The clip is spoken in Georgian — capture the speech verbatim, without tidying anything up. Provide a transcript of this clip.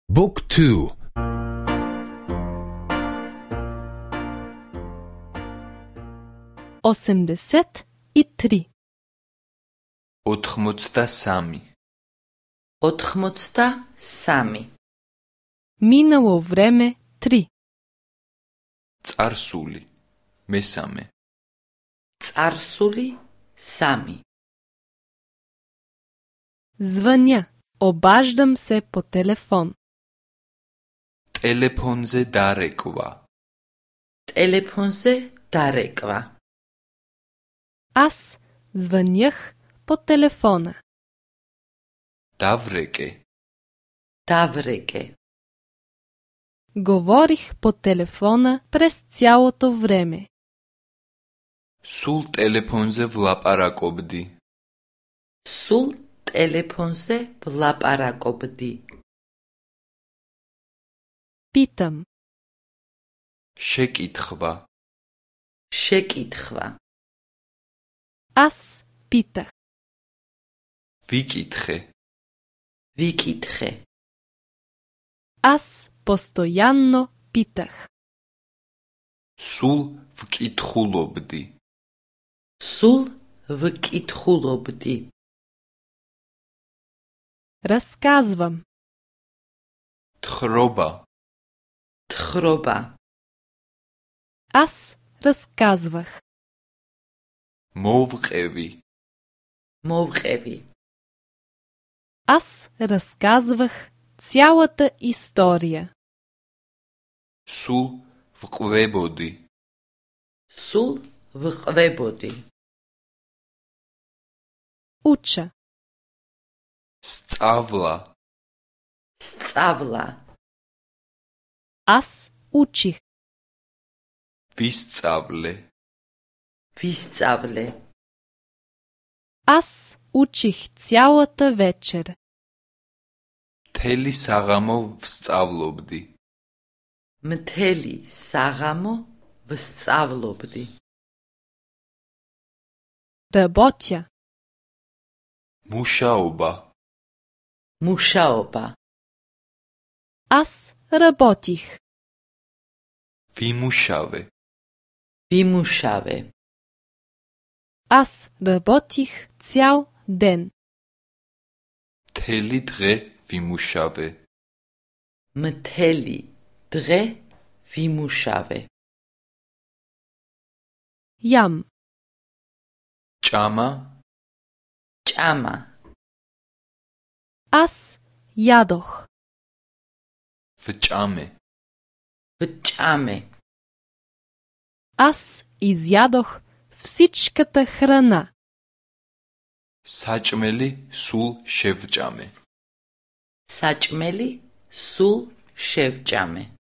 بوك تو osemdeset i tri. ოთხმოცდა სამი. ოთხმოცდა სამი. Minalo vreme tri. წარსული მესამე. წარსული სამი. Звъня. Обаждам се по телефон. ტელეფონზე დარეკვა. ტელეფონზე დარეკვა. Аз звънях по телефона. დავრეკე. დავრეკე. Говорих по телефона през цялото време. სულ ტელეფონზე ვლაპარაკობდი. სულ ტელეფონზე ვლაპარაკობდი. Питам. შეკითხვა. შეკითხვა. Аз питах. ვიკითხე. ვიკითხე. Аз постоянно питах. სულ ვკითხულობდი. სულ ვკითხულობდი. Разказвам. თხრობა. თხრობა. Аз разказвах. მოვყევი. მოვყევი. Аз разказвах цялата история. სულ ვყვებოდი. სულ ვყვებოდი. Уча. სწავლა. სწავლა. Аз учих. ვისწავლე. ვისწავლე. Аз учих цялата вечер. მთელი საღამო ვსწავლობდი. მთელი საღამო ვსწავლობდი. Работя. მუშაობა. მუშაობა. Аз работих. ვიმუშავე. ვიმუშავე. Аз работих цял ден. მთელი დღე ვიმუშავე. მთელი დღე ვიმუშავე. Ям. ჭამა. ჭამა. Аз ядох. ვჭამე. ვჭამე. Аз изядох всичката храна. საჭმელი სულ შევჭამე. საჭმელი სულ შევჭამე.